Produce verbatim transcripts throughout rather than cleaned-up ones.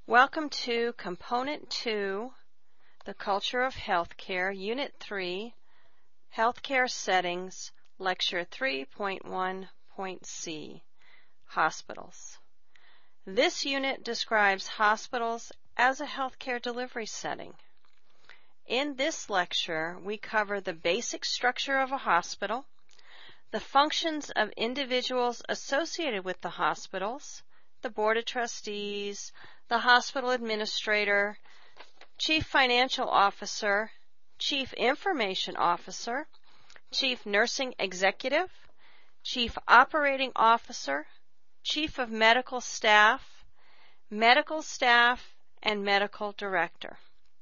Welcome to Component two, The Culture of Healthcare, Unit three, Healthcare Settings, Lecture three point one point C, Hospitals. This unit describes hospitals as a healthcare delivery setting. In this lecture, we cover the basic structure of a hospital, the functions of individuals associated with the hospitals, the Board of Trustees, the hospital administrator, chief financial officer, chief information officer, chief nursing executive, chief operating officer, chief of medical staff, medical staff, and medical director.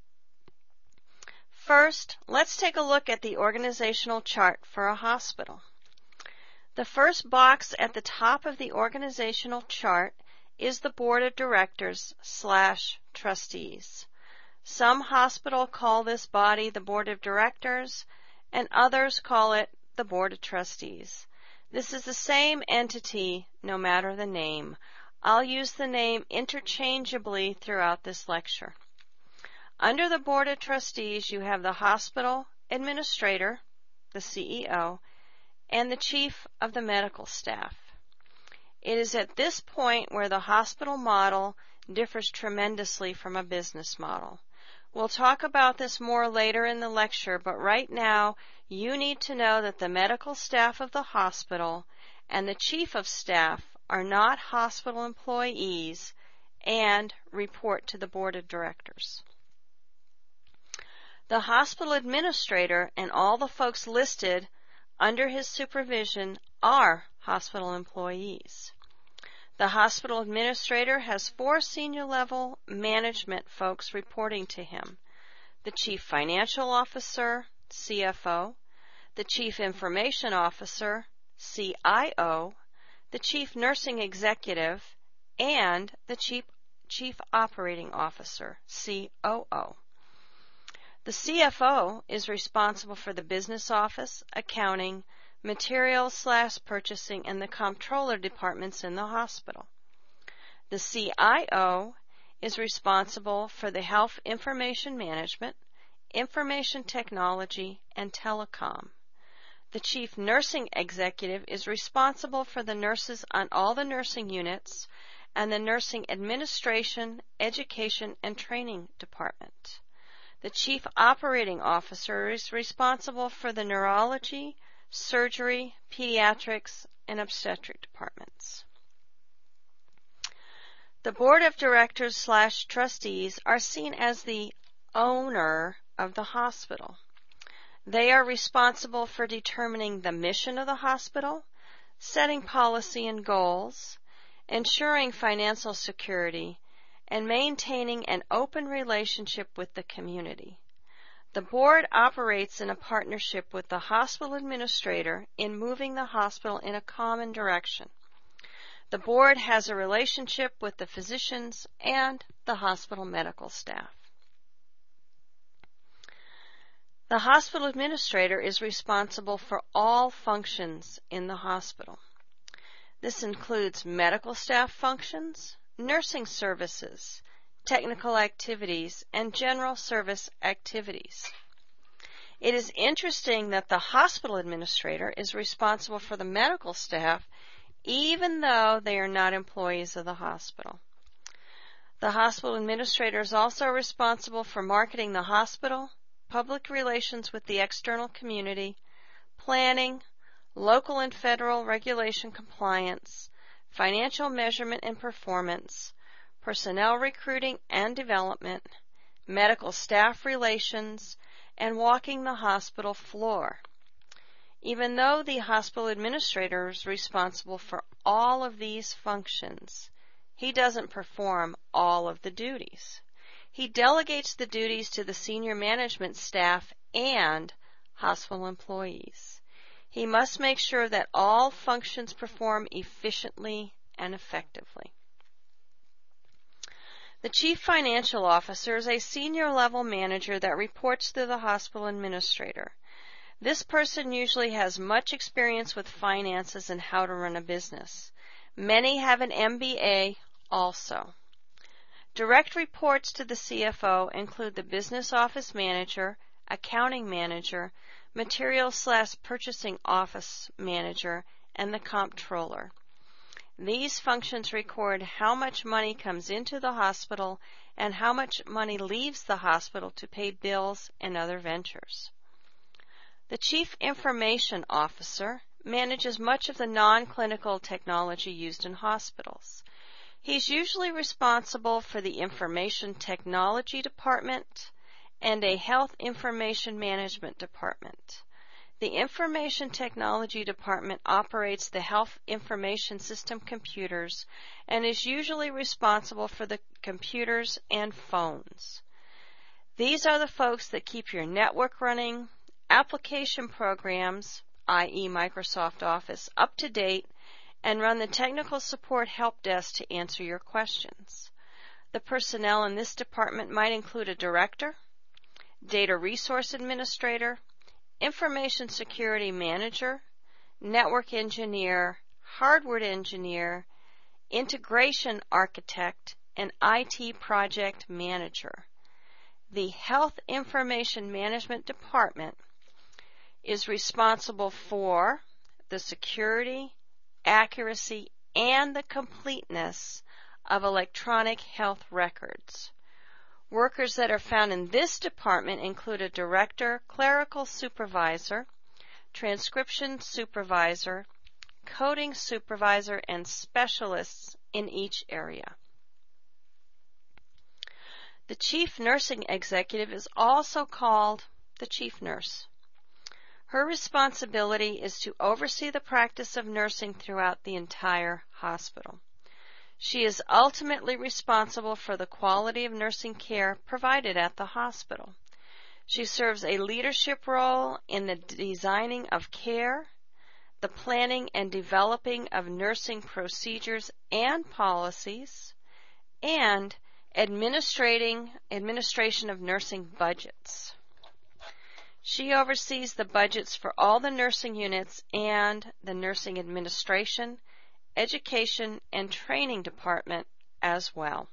First, let's take a look at the organizational chart for a hospital. The first box at the top of the organizational chart is the Board of Directors slash Trustees. Some hospitals call this body the Board of Directors, and others call it the Board of Trustees. This is the same entity, no matter the name. I'll use the name interchangeably throughout this lecture. Under the Board of Trustees, you have the hospital administrator, the C E O, and the chief of the medical staff. It is at this point where the hospital model differs tremendously from a business model. We'll talk about this more later in the lecture, but right now you need to know that the medical staff of the hospital and the chief of staff are not hospital employees and report to the Board of Directors. The hospital administrator and all the folks listed under his supervision are hospital employees. The hospital administrator has four senior level management folks reporting to him: the chief financial officer, C F O, the chief information officer, C I O, the chief nursing executive, and the chief, chief operating officer, C O O. The C F O is responsible for the business office, accounting, materials slash purchasing, and the comptroller departments in the hospital. The C I O is responsible for the health information management, information technology, and telecom. The chief nursing executive is responsible for the nurses on all the nursing units and the nursing administration, education, and training department. The chief operating officer is responsible for the neurology, surgery, pediatrics, and obstetric departments. The Board of Directors slash Trustees are seen as the owner of the hospital. They are responsible for determining the mission of the hospital, setting policy and goals, ensuring financial security, and maintaining an open relationship with the community. The board operates in a partnership with the hospital administrator in moving the hospital in a common direction. The board has a relationship with the physicians and the hospital medical staff. The hospital administrator is responsible for all functions in the hospital. This includes medical staff functions, nursing services, technical activities, and general service activities. It is interesting that the hospital administrator is responsible for the medical staff even though they are not employees of the hospital. The hospital administrator is also responsible for marketing the hospital, public relations with the external community, planning, local and federal regulation compliance, financial measurement and performance, personnel recruiting and development, medical staff relations, and walking the hospital floor. Even though the hospital administrator is responsible for all of these functions, he doesn't perform all of the duties. He delegates the duties to the senior management staff and hospital employees. He must make sure that all functions perform efficiently and effectively. The chief financial officer is a senior level manager that reports to the hospital administrator. This person usually has much experience with finances and how to run a business. Many have an M B A also. Direct reports to the C F O include the business office manager, accounting manager, materials slash purchasing office manager, and the comptroller. These functions record how much money comes into the hospital and how much money leaves the hospital to pay bills and other ventures. The Chief Information Officer manages much of the non-clinical technology used in hospitals. He's usually responsible for the Information Technology Department and a Health Information Management Department. The Information Technology Department operates the Health Information System computers and is usually responsible for the computers and phones. These are the folks that keep your network running, application programs, that is Microsoft Office, up to date, and run the technical support help desk to answer your questions. The personnel in this department might include a director, data resource administrator, information security manager, network engineer, hardware engineer, integration architect, and I T project manager. The Health Information Management Department is responsible for the security, accuracy, and the completeness of electronic health records. Workers that are found in this department include a director, clerical supervisor, transcription supervisor, coding supervisor, and specialists in each area. The chief nursing executive is also called the chief nurse. Her responsibility is to oversee the practice of nursing throughout the entire hospital. She is ultimately responsible for the quality of nursing care provided at the hospital. She serves a leadership role in the designing of care, the planning and developing of nursing procedures and policies, and administrating administration of nursing budgets. She oversees the budgets for all the nursing units and the nursing administration, education, and training department as well.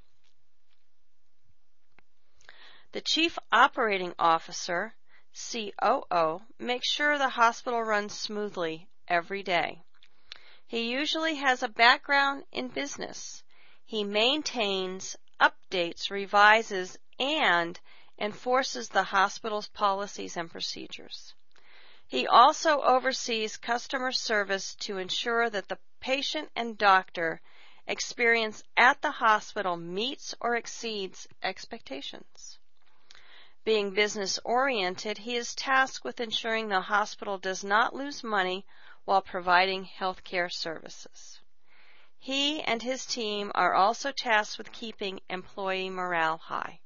The Chief Operating Officer, C O O, makes sure the hospital runs smoothly every day. He usually has a background in business. He maintains, updates, revises, and enforces the hospital's policies and procedures. He also oversees customer service to ensure that the patient and doctor experience at the hospital meets or exceeds expectations. Being business-oriented, he is tasked with ensuring the hospital does not lose money while providing health care services. He and his team are also tasked with keeping employee morale high.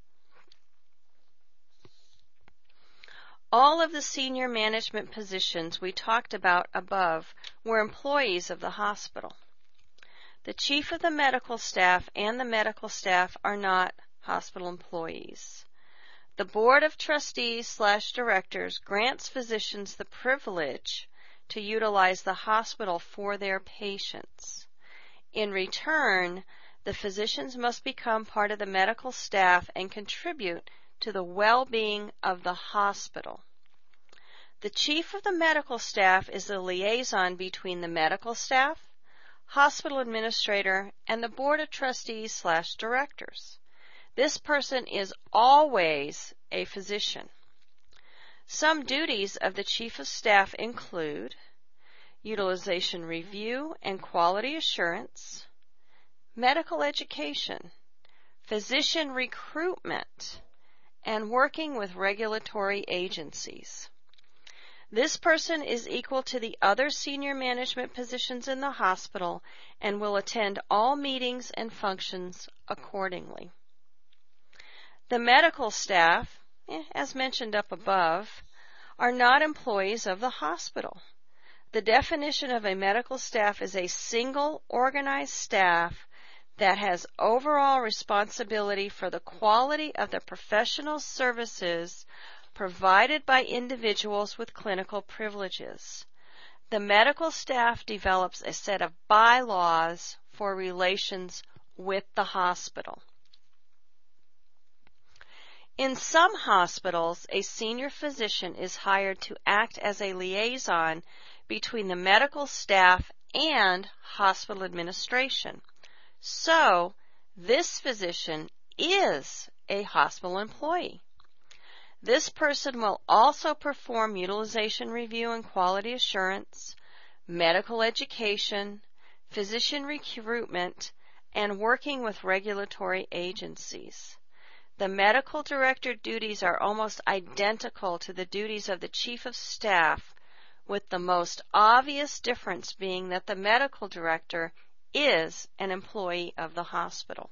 All of the senior management positions we talked about above were employees of the hospital. The chief of the medical staff and the medical staff are not hospital employees. The Board of Trustees slash Directors grants physicians the privilege to utilize the hospital for their patients. In return, the physicians must become part of the medical staff and contribute to the well-being of the hospital. The chief of the medical staff is the liaison between the medical staff, hospital administrator, and the board of trustees slash directors. This person is always a physician. Some duties of the chief of staff include utilization review and quality assurance, medical education, physician recruitment, and working with regulatory agencies. This person is equal to the other senior management positions in the hospital and will attend all meetings and functions accordingly. The medical staff, as mentioned up above, are not employees of the hospital. The definition of a medical staff is a single organized staff that has overall responsibility for the quality of the professional services provided by individuals with clinical privileges. The medical staff develops a set of bylaws for relations with the hospital. In some hospitals, a senior physician is hired to act as a liaison between the medical staff and hospital administration. So, this physician is a hospital employee. This person will also perform utilization review and quality assurance, medical education, physician recruitment, and working with regulatory agencies. The medical director duties are almost identical to the duties of the chief of staff, with the most obvious difference being that the medical director is an employee of the hospital.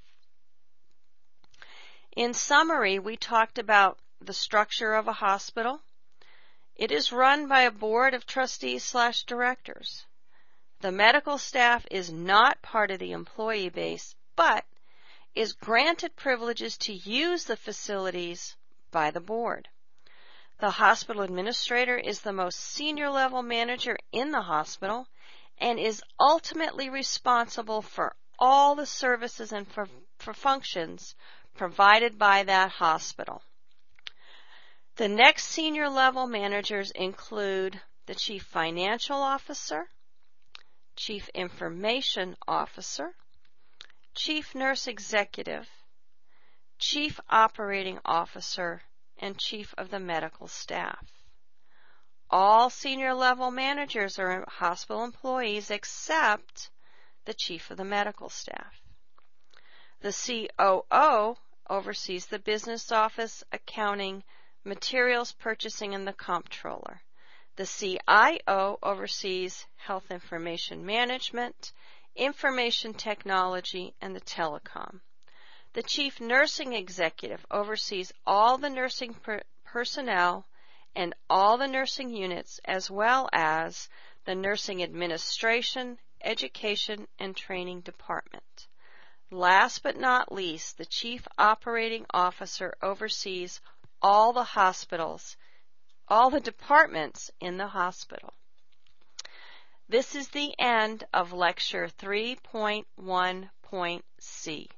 In summary, we talked about the structure of a hospital. It is run by a board of trustees slash directors. The medical staff is not part of the employee base, but is granted privileges to use the facilities by the board. The hospital administrator is the most senior level manager in the hospital and is ultimately responsible for all the services and for, for functions provided by that hospital. The next senior level managers include the Chief Financial Officer, Chief Information Officer, Chief Nurse Executive, Chief Operating Officer, and Chief of the Medical Staff. All senior level managers are hospital employees except the Chief of the Medical Staff. The C O O oversees the business office, accounting, materials purchasing, and the comptroller. The C I O oversees health information management, information technology, and the telecom. The Chief Nursing Executive oversees all the nursing per- personnel and all the nursing units, as well as the nursing administration, education, and training department. Last but not least, the Chief Operating Officer oversees all the hospitals, all the departments in the hospital. This is the end of Lecture three point one point C.